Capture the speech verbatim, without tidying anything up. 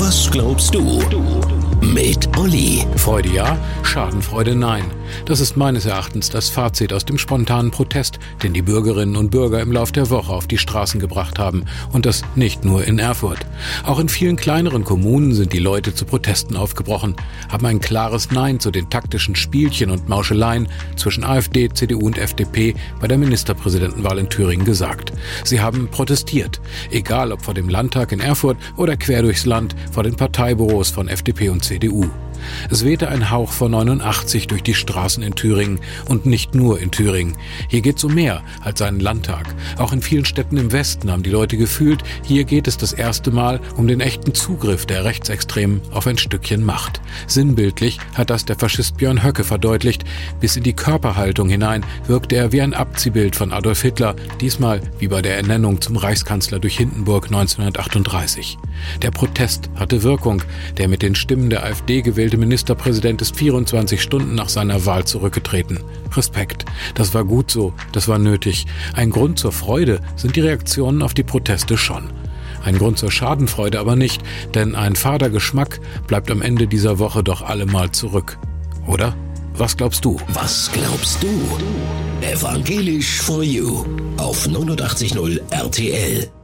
Was glaubst du? Mit Olli. Freude ja, Schadenfreude nein. Das ist meines Erachtens das Fazit aus dem spontanen Protest, den die Bürgerinnen und Bürger im Lauf der Woche auf die Straßen gebracht haben. Und das nicht nur in Erfurt. Auch in vielen kleineren Kommunen sind die Leute zu Protesten aufgebrochen, haben ein klares Nein zu den taktischen Spielchen und Mauscheleien zwischen AfD, C D U und F D P bei der Ministerpräsidentenwahl in Thüringen gesagt. Sie haben protestiert, egal ob vor dem Landtag in Erfurt oder quer durchs Land vor den Parteibüros von F D P und C D U. Es wehte ein Hauch von neunundachtzig durch die Straßen in Thüringen und nicht nur in Thüringen. Hier geht es um mehr als einen Landtag. Auch in vielen Städten im Westen haben die Leute gefühlt, hier geht es das erste Mal um den echten Zugriff der Rechtsextremen auf ein Stückchen Macht. Sinnbildlich hat das der Faschist Björn Höcke verdeutlicht. Bis in die Körperhaltung hinein wirkte er wie ein Abziehbild von Adolf Hitler, diesmal wie bei der Ernennung zum Reichskanzler durch Hindenburg neunzehnhundertachtunddreißig. Der Protest hatte Wirkung. Der mit den Stimmen der AfD gewählte Ministerpräsident ist vierundzwanzig Stunden nach seiner Wahl zurückgetreten. Respekt. Das war gut so. Das war nötig. Ein Grund zur Freude sind die Reaktionen auf die Proteste schon. Ein Grund zur Schadenfreude aber nicht, denn ein fader Geschmack bleibt am Ende dieser Woche doch allemal zurück. Oder? Was glaubst du? Was glaubst du? Evangelisch for You auf neunundachtzig Komma null R T L.